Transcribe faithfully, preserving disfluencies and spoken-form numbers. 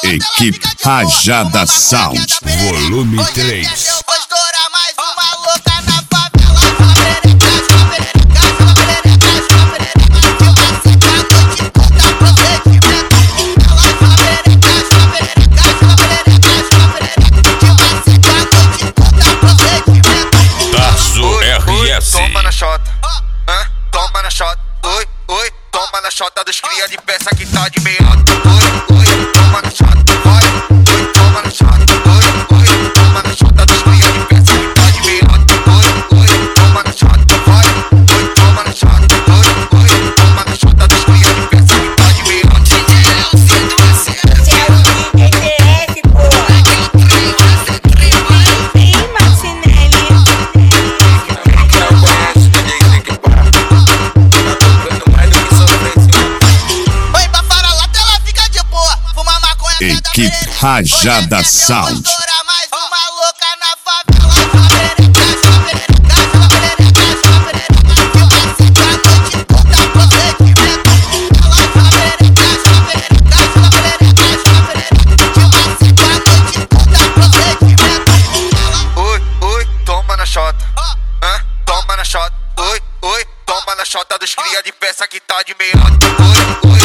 Equipe Rajada Sound, volume três. Eu vou estourar mais uma louca na favela. Só perereca, só perereca, só perereca, só perereca. Que vai secar a noite toda procedimento. Ela só perereca, só perereca, só perereca, só perereca. Que vai secar a noite toda procedimento. Tazo R S. Toma na chota, hã? Toma na chota. Oi, oi, toma na chota dos cria de peça que tá de meiota. Oi, oi, toma na chota. Vai, oi, toma na chota. Oi, oi, toma na chota dos cria de peça que tá de meiota. Oi, oi, toma na chota. Vai, oi, toma na chota. Oi, oi, toma na chota dos cria de peça que tá de meiota. É o D T F, pô. Vem, Martinelli. Oi, pra farolata ela fica de boa. Fuma maconha, Equipe Rajada Sound. Eu vou estourar mais uma louca na favela. Só perereca, só perereca, só perereca, só perereca. Que vai secar a noite toda procedimento. Ela só perereca, só perereca, só perereca, só perereca. Que vai secar a noite toda procedimento. Oi, oi, toma na chota, hã? Toma na chota. Oi, oi, toma na chota dos cria de peça que tá de meiota. Oi, oi,